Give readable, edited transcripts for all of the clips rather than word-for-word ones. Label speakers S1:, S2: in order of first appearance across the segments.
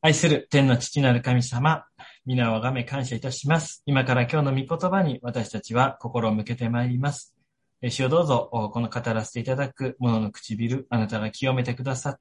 S1: 愛する天の父なる神様、皆をあがめ感謝いたします。今から今日の御言葉に私たちは心を向けてまいります。主をどうぞ、この語らせていただく者の唇、あなたが清めてくださって、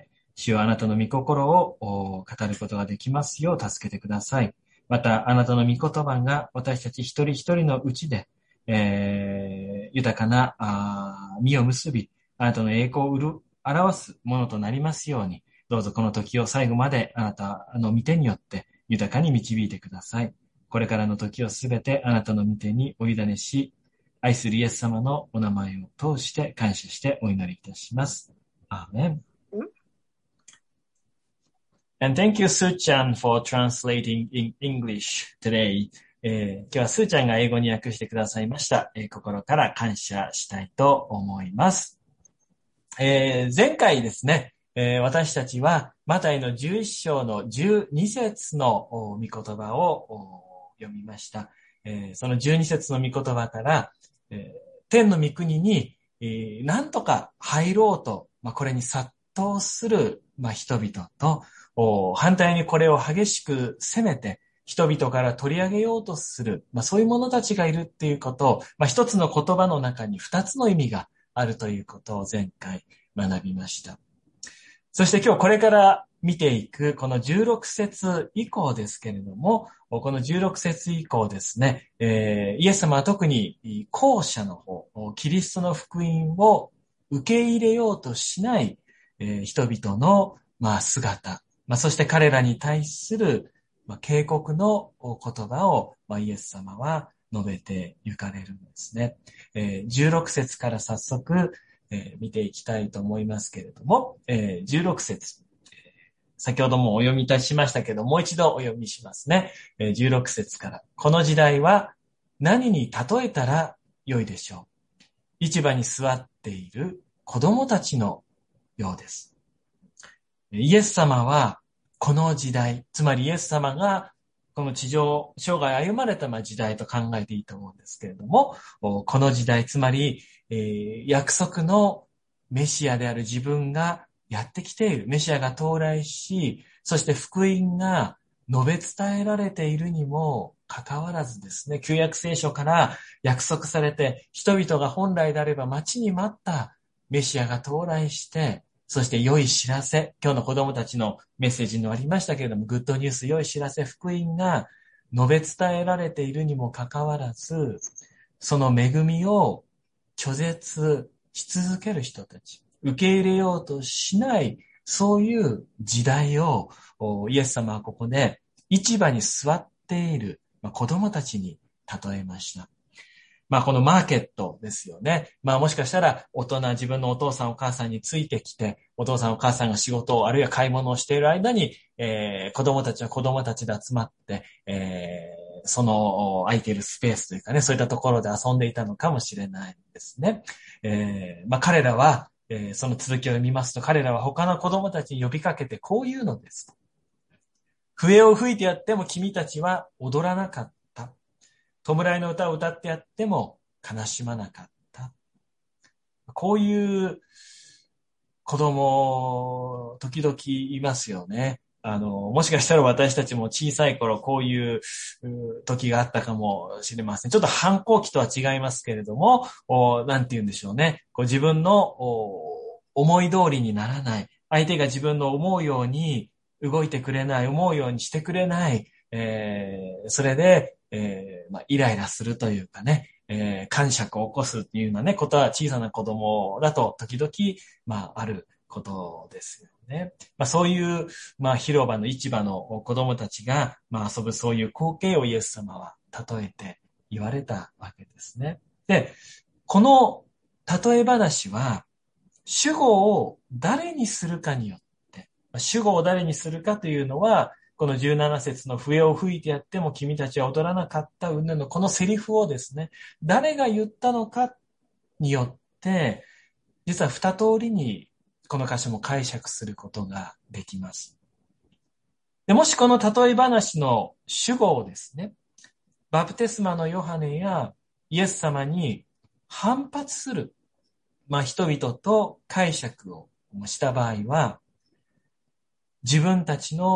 S1: 主よあなたの御心を語ることができますよう助けてください。また、あなたの御言葉が私たち一人一人のうちで、豊かな実を結び、あなたの栄光を表すものとなりますように、どうぞこの時を最後まであなたの御手によって豊かに導いてください。これからの時をすべてあなたの御手にお委ねし、愛するイエス様のお名前を通して感謝してお祈りいたします。アーメン。And thank you, Soo-chan, for translating in English today. 今日はスーちゃんが英語に訳してくださいました。心から感謝したいと思います。前回ですね、私たちはマタイの11章の12節の御言葉を読みました。その12節の御言葉から、天の御国に、何とか入ろうと、これに殺到する、人々と、反対にこれを激しく責めて、人々から取り上げようとする、そういう者たちがいるっていうことを、一つの言葉の中に二つの意味があるということを前回学びました。そして今日これから見ていくこの16節以降ですけれども、この16節以降ですね、イエス様は特に後者の方、キリストの福音を受け入れようとしない、人々の姿、そして彼らに対する警告の言葉をイエス様は述べて行かれるんですね。16節から早速見ていきたいと思いますけれども、16節、先ほどもお読みいたしましたけど、もう一度お読みしますね。16節から。この時代は何に例えたらよいでしょう。市場に座っている子供たちのようです。イエス様はこの時代、つまりイエス様がこの地上生涯歩まれた時代と考えていいと思うんですけれども、この時代、つまり、約束のメシアである自分がやってきている。メシアが到来し、そして福音が述べ伝えられているにもかかわらずですね、旧約聖書から約束されて、人々が本来であれば待ちに待ったメシアが到来して、そして良い知らせ、今日の子供たちのメッセージにもありましたけれども、グッドニュース、良い知らせ、福音が述べ伝えられているにもかかわらず、その恵みを拒絶し続ける人たち、受け入れようとしない、そういう時代をイエス様はここで市場に座っている子供たちに例えました。このマーケットですよね。もしかしたら自分のお父さんお母さんについてきて、お父さんお母さんが仕事をあるいは買い物をしている間に、子供たちは子供たちで集まって、その空いているスペースというかね、そういったところで遊んでいたのかもしれないですね。彼らは、その続きを読みますと、彼らは他の子供たちに呼びかけてこう言うのです。笛を吹いてやっても君たちは踊らなかった。弔いの歌を歌ってやっても悲しまなかった。こういう子供、時々いますよね。もしかしたら私たちも小さい頃こういう時があったかもしれません。ちょっと反抗期とは違いますけれども、なんて言うんでしょうね。自分の思い通りにならない。相手が自分の思うように動いてくれない、思うようにしてくれない。それで、イライラするというかね、癇癪を起こすっていうようなね、ことは小さな子供だと時々、あることですよね。そういう、広場の市場の子供たちが、遊ぶそういう光景をイエス様は例えて言われたわけですね。で、この例え話は、主語を誰にするかによって、主語を誰にするかというのは、この17節の笛を吹いてやっても君たちは踊らなかった云々のこのセリフをですね、誰が言ったのかによって、実は二通りにこの箇所も解釈することができます。でもしこの例え話の主語をですね、バプテスマのヨハネやイエス様に反発する、人々と解釈をした場合は、自分たちの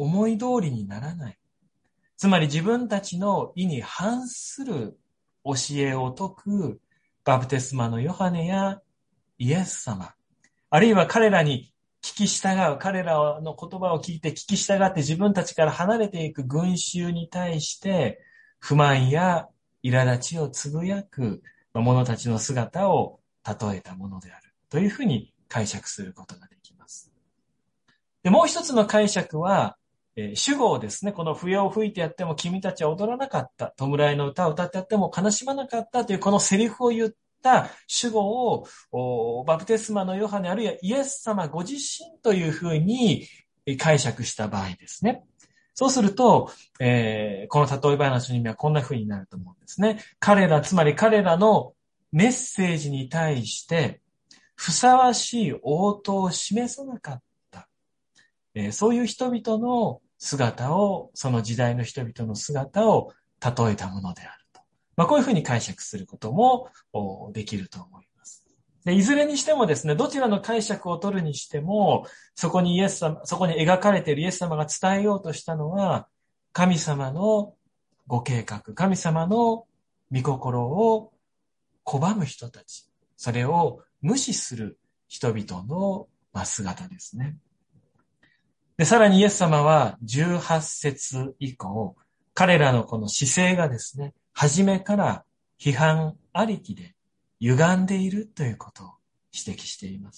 S1: 思い通りにならない。つまり自分たちの意に反する教えを説くバプテスマのヨハネやイエス様、あるいは彼らに聞き従う、彼らの言葉を聞いて聞き従って自分たちから離れていく群衆に対して不満や苛立ちをつぶやく者たちの姿を例えたものであるというふうに解釈することができます。で、もう一つの解釈は、主語をですね、この笛を吹いてやっても君たちは踊らなかった。弔いの歌を歌ってやっても悲しまなかったというこのセリフを言った主語をバプテスマのヨハネあるいはイエス様ご自身というふうに解釈した場合ですね。そうすると、この例え話の意味はこんなふうになると思うんですね。つまり彼らのメッセージに対してふさわしい応答を示さなかった。そういう人々の姿を、その時代の人々の姿を例えたものであると。こういうふうに解釈することもできると思います。で、いずれにしてもですね、どちらの解釈を取るにしても、そこに描かれているイエス様が伝えようとしたのは、神様のご計画、神様の御心を拒む人たち、それを無視する人々の姿ですね。で、さらにイエス様は18節以降、彼らのこの姿勢がですね、初めから批判ありきで歪んでいるということを指摘しています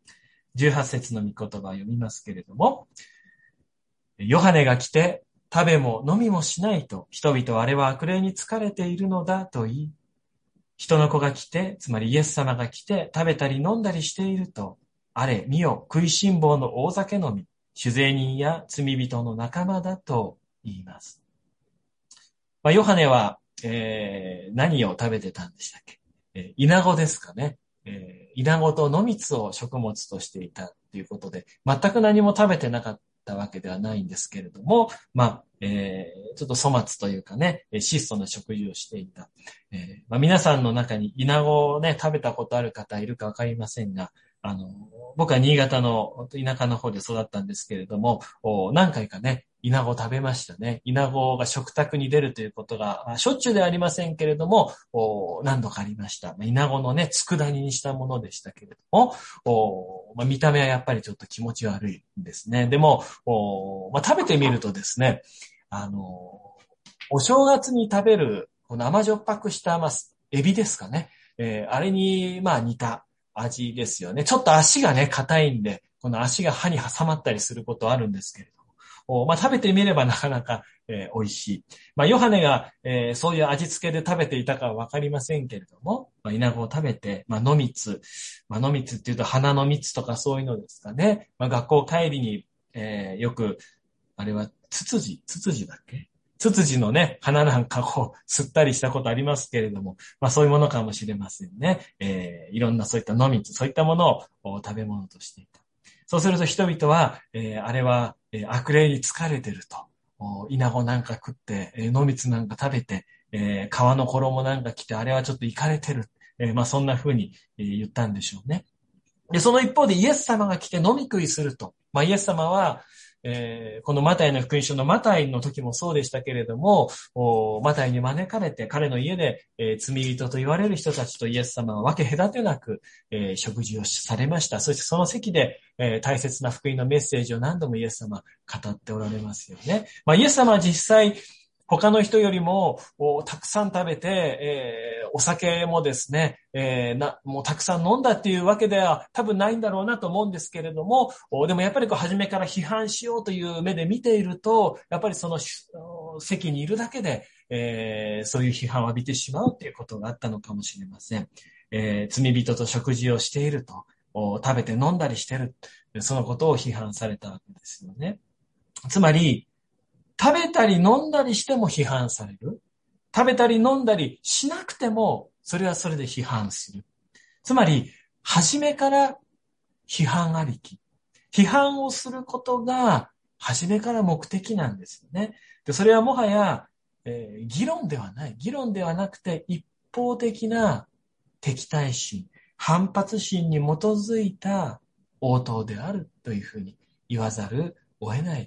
S1: 。18節の御言葉を読みますけれども、ヨハネが来て食べも飲みもしないと人々はあれは悪霊に疲れているのだと言い、人の子が来て、つまりイエス様が来て食べたり飲んだりしていると、あれ見よ食いしん坊の大酒飲み、酒税人や罪人の仲間だと言います。ヨハネは、何を食べてたんでしたっけ？イナゴですかね。イナゴと野蜜を食物としていたということで、全く何も食べてなかったわけではないんですけれども、ちょっと粗末というかね、質素な食事をしていた。皆さんの中にイナゴをね、食べたことある方いるかわかりませんが、僕は新潟の田舎の方で育ったんですけれども、何回かね、イナゴ食べましたね。イナゴが食卓に出るということが、しょっちゅうではありませんけれども、何度かありました。イナゴのね、佃煮にしたものでしたけれども、見た目はやっぱりちょっと気持ち悪いんですね。でも、食べてみるとですね、お正月に食べる、この甘じょっぱくしたエビですかね。あれに、似た味ですよね。ちょっと足がね、硬いんで、この足が歯に挟まったりすることあるんですけれども、食べてみればなかなか、美味しい。ヨハネが、そういう味付けで食べていたかはわかりませんけれども、イナゴを食べて、野蜜。野蜜っていうと花の蜜とかそういうのですかね。学校帰りに、よく、あれはツツジだっけ？ツツジのね、花なんかを吸ったりしたことありますけれども、そういうものかもしれませんね。いろんなそういった野蜜、そういったものを食べ物としていた。そうすると人々は、あれは、悪霊に疲れてると。イナゴなんか食って、野蜜なんか食べて、皮の衣なんか着て、あれはちょっとイカれてる。そんな風に言ったんでしょうね。で、その一方でイエス様が来て飲み食いすると。イエス様は、このマタイの福音書のマタイの時もそうでしたけれども、マタイに招かれて彼の家で、罪人と言われる人たちとイエス様は分け隔てなく、食事をされました。そしてその席で、大切な福音のメッセージを何度もイエス様語っておられますよね。イエス様は実際他の人よりもたくさん食べて、お酒もですね、もうたくさん飲んだっていうわけでは多分ないんだろうなと思うんですけれども、でもやっぱり初めから批判しようという目で見ていると、やっぱりその席にいるだけで、そういう批判を浴びてしまうということがあったのかもしれません。罪人と食事をしていると、食べて飲んだりしている、そのことを批判されたわけですよね。つまり、食べたり飲んだりしても批判される。食べたり飲んだりしなくても、それはそれで批判する。つまり、初めから批判ありき。批判をすることが、初めから目的なんですよね。で、それはもはや、議論ではない。議論ではなくて、一方的な敵対心、反発心に基づいた応答であるというふうに言わざるを得ないと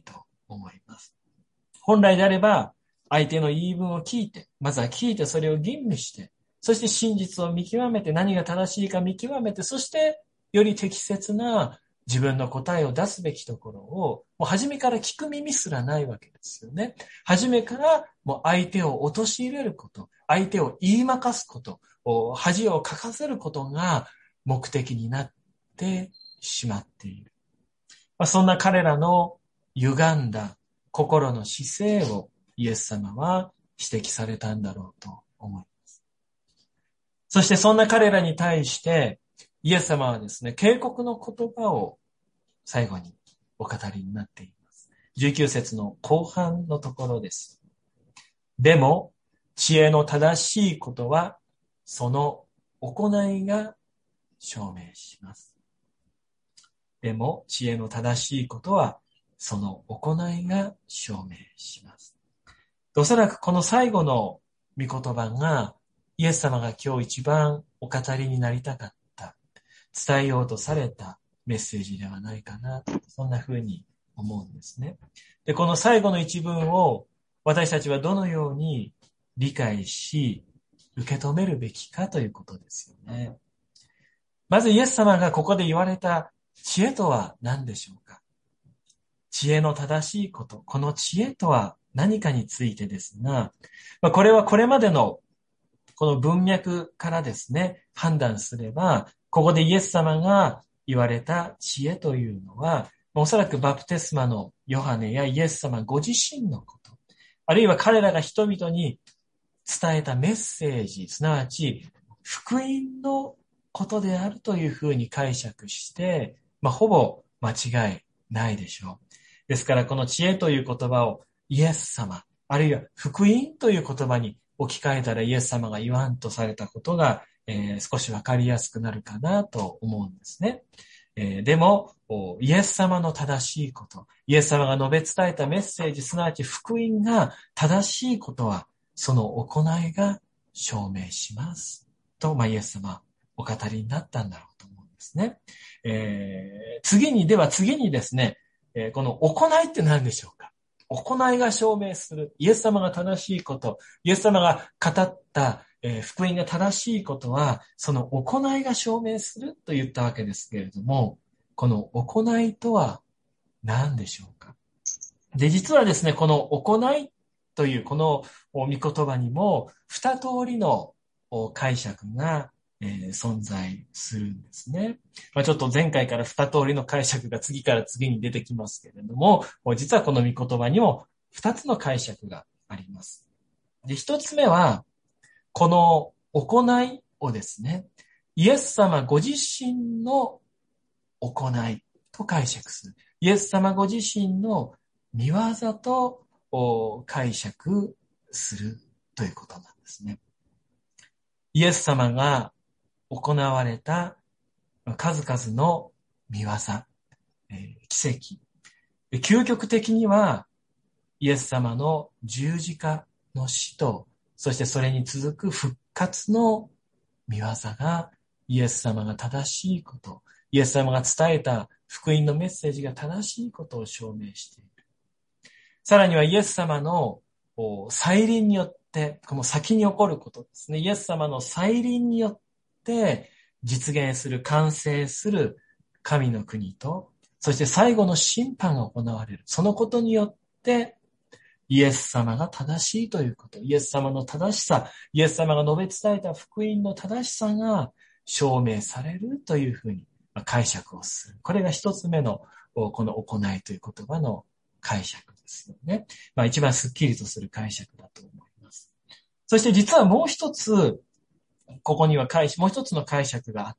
S1: 思います。本来であれば、相手の言い分を聞いて、まずは聞いてそれを吟味して、そして真実を見極めて、何が正しいか見極めて、そしてより適切な自分の答えを出すべきところを、もう初めから聞く耳すらないわけですよね。初めからもう相手を陥れること、相手を言いまかすこと、恥をかかせることが目的になってしまっている。そんな彼らの歪んだ心の姿勢をイエス様は指摘されたんだろうと思います。そしてそんな彼らに対してイエス様はですね、警告の言葉を最後にお語りになっています。19節の後半のところです。でも、知恵の正しいことは、その行いが証明します。でも、知恵の正しいことは、その行いが証明します。おそらくこの最後の御言葉が、イエス様が今日一番お語りになりたかった、伝えようとされたメッセージではないかな、そんな風に思うんですね。で、この最後の一文を私たちはどのように理解し、受け止めるべきかということですよね。まずイエス様がここで言われた知恵とは何でしょうか。知恵の正しいこと、この知恵とは何かについてですが、これはこれまでのこの文脈からですね、判断すれば、ここでイエス様が言われた知恵というのは、おそらくバプテスマのヨハネやイエス様ご自身のこと、あるいは彼らが人々に伝えたメッセージ、すなわち福音のことであるというふうに解釈して、ほぼ間違いないでしょう。ですからこの知恵という言葉をイエス様、あるいは福音という言葉に置き換えたらイエス様が言わんとされたことが、少しわかりやすくなるかなと思うんですね。でも、イエス様の正しいこと、イエス様が述べ伝えたメッセージ、すなわち福音が正しいことは、その行いが証明します。と、イエス様はお語りになったんだろうと思うんですね。次にですね、この行いって何でしょうか。行いが証明する。イエス様が正しいこと、イエス様が語った、福音が正しいことは、その行いが証明すると言ったわけですけれども、この行いとは何でしょうか。で、実はですね、この行いというこの御言葉にも二通りの解釈が存在するんですね。ちょっと前回から二通りの解釈が次から次に出てきますけれども、実はこの御言葉にも二つの解釈があります。で、一つ目は、この行いをですね、イエス様ご自身の行いと解釈する。イエス様ご自身の御業と解釈するということなんですね。イエス様が行われた数々の御業、奇跡。究極的にはイエス様の十字架の死と、そしてそれに続く復活の御業がイエス様が正しいこと、イエス様が伝えた福音のメッセージが正しいことを証明している。さらにはイエス様の再臨によって、この先に起こることですね。イエス様の再臨によって実現する、完成する神の国と、そして最後の審判が行われる。そのことによって、イエス様が正しいということ、イエス様の正しさ、イエス様が述べ伝えた福音の正しさが証明されるというふうに解釈をする。これが一つ目のこの行いという言葉の解釈ですよね。一番スッキリとする解釈だと思います。そして実はもう一つ、ここにはもう一つの解釈があって、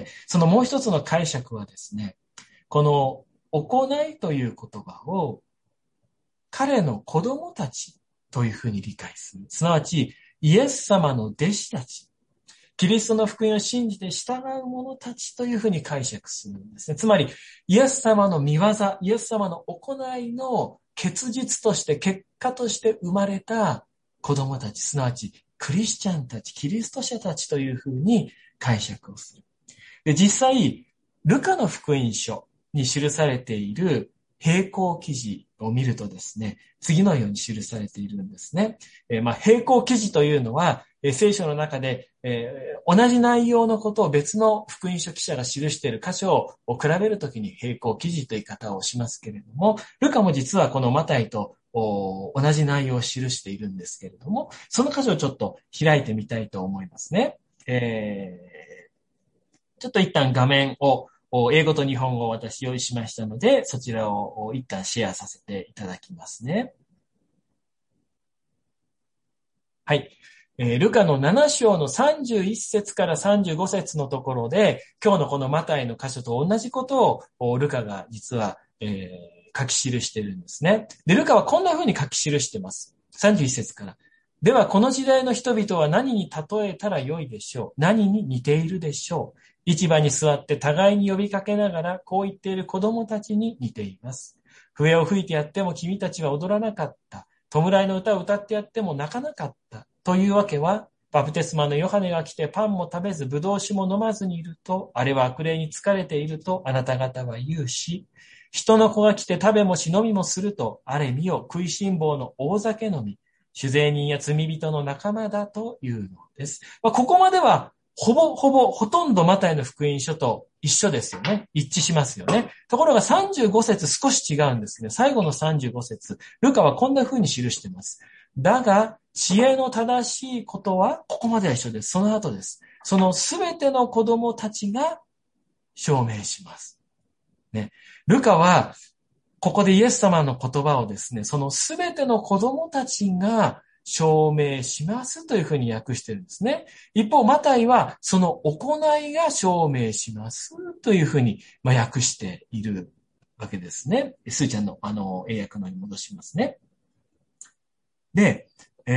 S1: そのもう一つの解釈はですね、この行いという言葉を彼の子供たちというふうに理解する。すなわち、イエス様の弟子たち、キリストの福音を信じて従う者たちというふうに解釈するんですね。つまり、イエス様の御業、イエス様の行いの結実として、結果として生まれた子供たち、すなわち、クリスチャンたち、キリスト者たちというふうに解釈をする。で、実際、ルカの福音書に記されている並行記事を見るとですね、次のように記されているんですね。並行記事というのは、聖書の中で、同じ内容のことを別の福音書記者が記している箇所を比べるときに並行記事という言い方をしますけれども、ルカも実はこのマタイと同じ内容を記しているんですけれども、その箇所をちょっと開いてみたいと思いますね。ちょっと一旦画面を英語と日本語を私用意しましたので、そちらを一旦シェアさせていただきますね。はい。ルカの7章の31節から35節のところで、今日のこのマタイの箇所と同じことをルカが実は、書き記しているんですね。で、ルカはこんな風に書き記しています。31節から。では、この時代の人々は何に例えたらよいでしょう。何に似ているでしょう。市場に座って互いに呼びかけながら、こう言っている子供たちに似ています。笛を吹いてやっても君たちは踊らなかった。弔いの歌を歌ってやっても泣かなかった。というわけは、バプテスマのヨハネが来てパンも食べず、ブドウ酒も飲まずにいると、あれは悪霊に疲れているとあなた方は言うし、人の子が来て食べもし飲みもすると、あれ見よ、食いしん坊の大酒飲み、酒税人や罪人の仲間だというのです。ここまでは、ほとんどマタイの福音書と一緒ですよね。一致しますよね。ところが35節少し違うんですね。最後の35節、ルカはこんな風に記しています。だが、知恵の正しいことは、ここまでは一緒です。その後です。そのすべての子供たちが証明します。ね。ルカは、ここでイエス様の言葉をですね、そのすべての子供たちが証明しますというふうに訳してるんですね。一方、マタイはその行いが証明しますというふうに訳しているわけですね。スーちゃんの英訳のに戻しますね。で、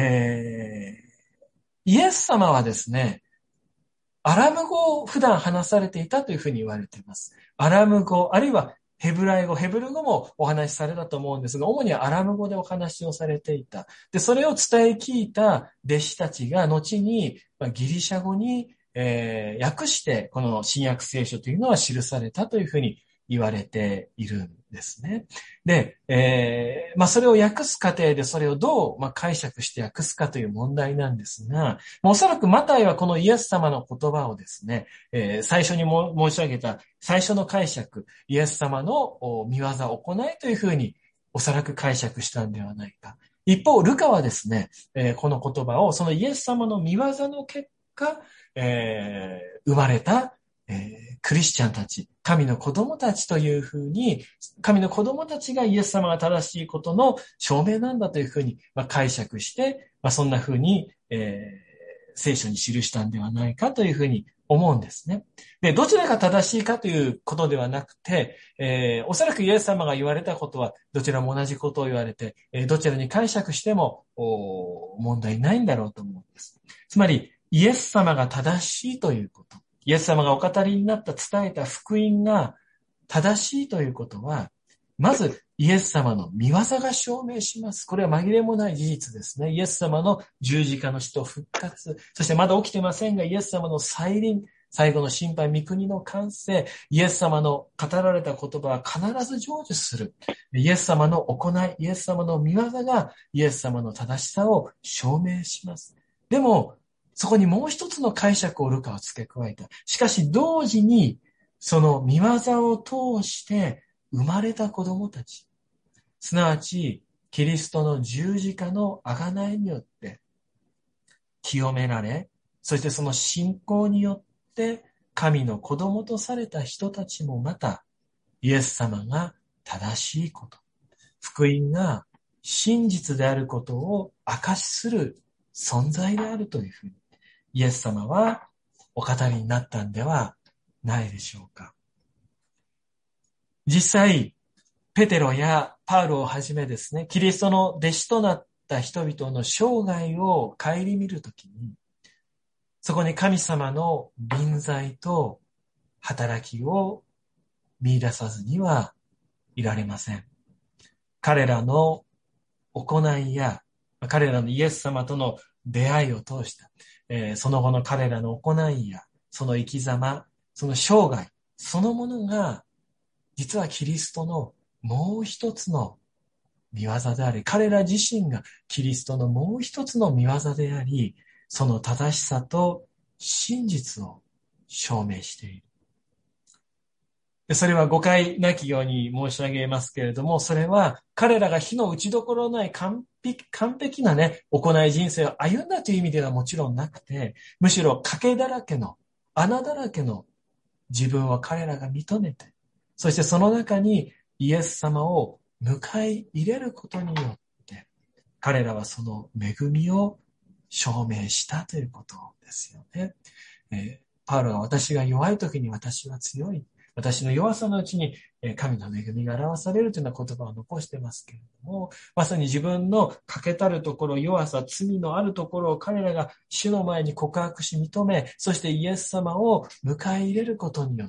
S1: イエス様はですね、アラム語を普段話されていたというふうに言われています。アラム語、あるいはヘブライ語、ヘブル語もお話しされたと思うんですが、主にはアラム語でお話をされていた。で、それを伝え聞いた弟子たちが後にギリシャ語に、訳して、この新約聖書というのは記されたというふうに言われているんですね。で、それを訳す過程でそれをどう解釈して訳すかという問題なんですが、おそらくマタイはこのイエス様の言葉をですね、最初に申し上げた最初の解釈、イエス様の御業行いというふうにおそらく解釈したんではないか。一方、ルカはですね、この言葉をそのイエス様の御業の結果、生まれたクリスチャンたち、神の子供たちというふうに、神の子供たちがイエス様が正しいことの証明なんだというふうに解釈して、そんなふうに、聖書に記したんではないかというふうに思うんですね。で、どちらが正しいかということではなくて、おそらくイエス様が言われたことはどちらも同じことを言われて、どちらに解釈しても問題ないんだろうと思うんです。つまり、イエス様が正しいということ。イエス様がお語りになった伝えた福音が正しいということは、まずイエス様の御業が証明します。これは紛れもない事実ですね。イエス様の十字架の死と復活、そしてまだ起きてませんが、イエス様の再臨、最後の審判、御国の完成、イエス様の語られた言葉は必ず成就する。イエス様の行い、イエス様の御業がイエス様の正しさを証明します。でも、そこにもう一つの解釈をルカは付け加えた。しかし同時に、その御業を通して生まれた子供たち、すなわちキリストの十字架の贖いによって清められ、そしてその信仰によって神の子供とされた人たちもまたイエス様が正しいこと、福音が真実であることを証しする存在であるというふうにイエス様はお語りになったんではないでしょうか。実際、ペテロやパウロをはじめですね、キリストの弟子となった人々の生涯を顧みるときに、そこに神様の臨在と働きを見出さずにはいられません。彼らの行いや、彼らのイエス様との出会いを通した、その後の彼らの行いや、その生き様、その生涯、そのものが、実はキリストのもう一つの御業であり、彼ら自身がキリストのもう一つの御業であり、その正しさと真実を証明している。それは誤解なきように申し上げますけれども、それは彼らが火の打ちどころのない完璧なね、行い人生を歩んだという意味ではもちろんなくて、むしろ賭けだらけの、穴だらけの自分を彼らが認めて、そしてその中にイエス様を迎え入れることによって、彼らはその恵みを証明したということですよね。パウロは私が弱い時に私は強い。私の弱さのうちに神の恵みが表されるというような言葉を残してますけれども、まさに自分の欠けたるところ、弱さ、罪のあるところを彼らが主の前に告白し認め、そしてイエス様を迎え入れることによって、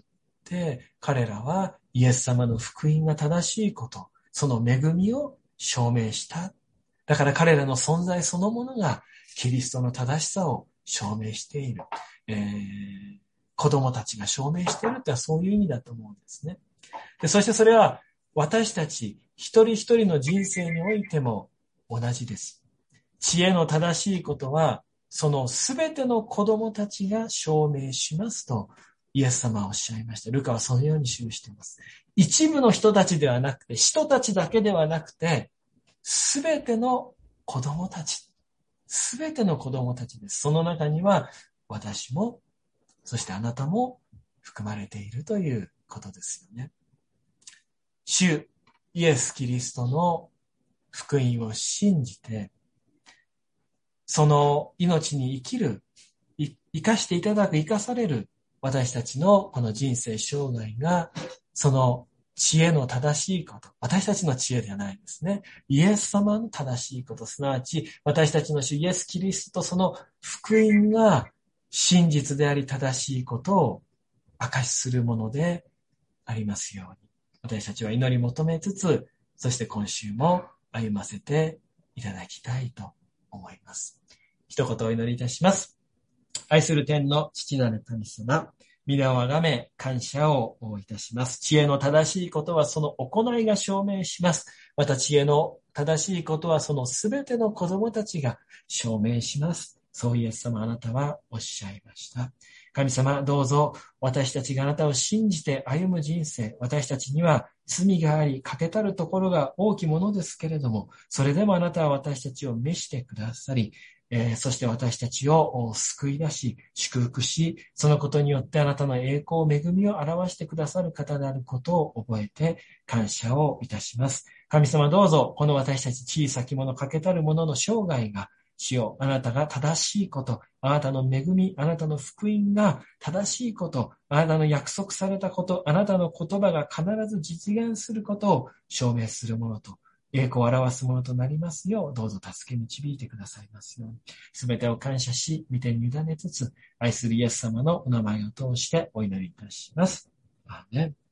S1: 彼らはイエス様の福音が正しいこと、その恵みを証明した。だから彼らの存在そのものがキリストの正しさを証明している。子供たちが証明しているってそういう意味だと思うんですね。で、そしてそれは私たち一人一人の人生においても同じです。知恵の正しいことは、そのすべての子供たちが証明しますと、イエス様はおっしゃいました。ルカはそのように記しています。一部の人たちではなくて、人たちだけではなくて、すべての子供たち。すべての子供たちです。その中には、私も、そしてあなたも含まれているということですよね。主イエス・キリストの福音を信じて、その命に生きる、生かしていただく、生かされる私たちのこの人生生涯が、その知恵の正しいこと、私たちの知恵ではないですね。イエス様の正しいこと、すなわち私たちの主イエス・キリストとその福音が真実であり正しいことを証しするものでありますように。私たちは祈り求めつつ、そして今週も歩ませていただきたいと思います。一言お祈りいたします。愛する天の父なる神様、皆をあがめ感謝をいたします。知恵の正しいことはその行いが証明します。また知恵の正しいことはそのすべての子供たちが証明します。そうイエス様あなたはおっしゃいました。神様どうぞ私たちがあなたを信じて歩む人生、私たちには罪があり欠けたるところが大きいものですけれども、それでもあなたは私たちを召してくださり、そして私たちを救い出し、祝福し、そのことによってあなたの栄光、恵みを表してくださる方であることを覚えて感謝をいたします。神様どうぞ、この私たち小さきもの欠けたるものの生涯が、主よ、あなたが正しいこと、あなたの恵み、あなたの福音が正しいこと、あなたの約束されたこと、あなたの言葉が必ず実現することを証明するものと、栄光を表すものとなりますよう、どうぞ助け導いてくださいますように。すべてを感謝し、御手に委ねつつ、愛するイエス様のお名前を通してお祈りいたします。アーメン。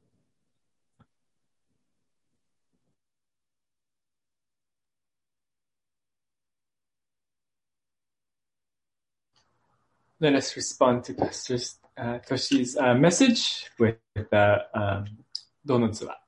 S2: Let us respond to Pastor Toshi's message with どのツア